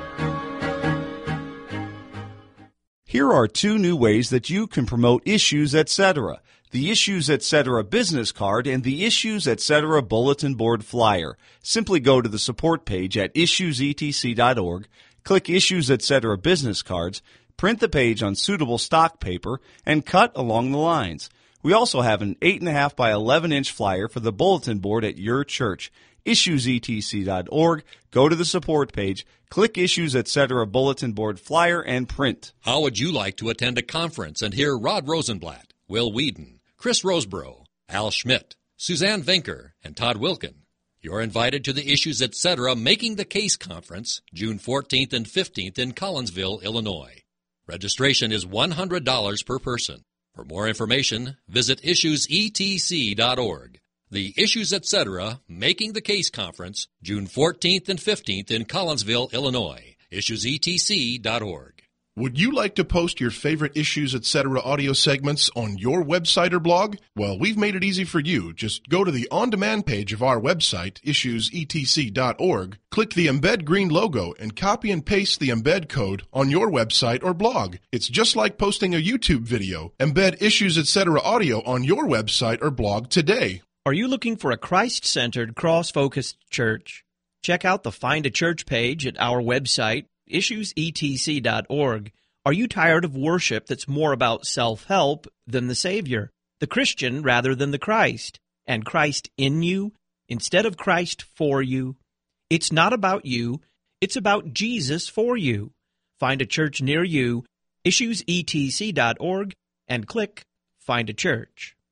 Here are 2 new ways that you can promote Issues, Etc. The Issues, Etc. business card and the Issues, Etc. bulletin board flyer. Simply go to the support page at issuesetc.org, click Issues, Etc. business cards, print the page on suitable stock paper, and cut along the lines. We also have an 8.5 by 11-inch flyer for the bulletin board at your church. issuesetc.org, go to the support page, click Issues, Etc. bulletin board flyer, and print. How would you like to attend a conference and hear Rod Rosenblatt, Will Whedon, Chris Roseborough, Al Schmidt, Suzanne Venker, and Todd Wilkin? You're invited to the Issues, Etc. Making the Case Conference, June 14th and 15th in Collinsville, Illinois. Registration is $100 per person. For more information, visit issuesetc.org. The Issues, Etc. Making the Case Conference, June 14th and 15th in Collinsville, Illinois. issuesetc.org. Would you like to post your favorite Issues, Etc. audio segments on your website or blog? Well, we've made it easy for you. Just go to the on-demand page of our website, issuesetc.org, click the Embed Green logo, and copy and paste the embed code on your website or blog. It's just like posting a YouTube video. Embed Issues, Etc. audio on your website or blog today. Are you looking for a Christ-centered, cross-focused church? Check out the Find a Church page at our website, issuesetc.org. Are you tired of worship that's more about self-help than the Savior, the Christian rather than the Christ, and Christ in you instead of Christ for you? It's not about you, it's about Jesus for you. Find a church near you, issuesetc.org, and click Find a Church.